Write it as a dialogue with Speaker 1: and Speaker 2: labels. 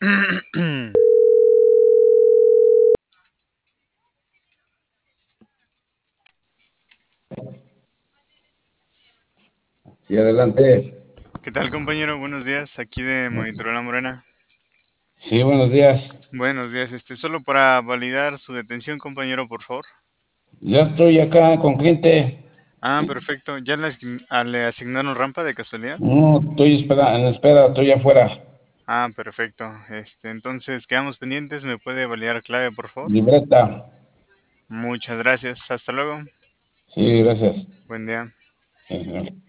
Speaker 1: Sí, adelante.
Speaker 2: ¿Qué tal, compañero? Buenos días, aquí de Monitor La Morena.
Speaker 1: Sí, buenos días.
Speaker 2: Buenos días, solo para validar su detención, compañero, por favor.
Speaker 1: Ya estoy acá con cliente.
Speaker 2: Ah, perfecto. ¿Ya le asignaron rampa de casualidad?
Speaker 1: No, estoy en espera, estoy afuera.
Speaker 2: Ah, perfecto. Entonces, quedamos pendientes. ¿Me puede validar clave, por favor?
Speaker 1: Libreta.
Speaker 2: Muchas gracias. Hasta luego.
Speaker 1: Sí, gracias.
Speaker 2: Buen día.
Speaker 1: Sí, señor.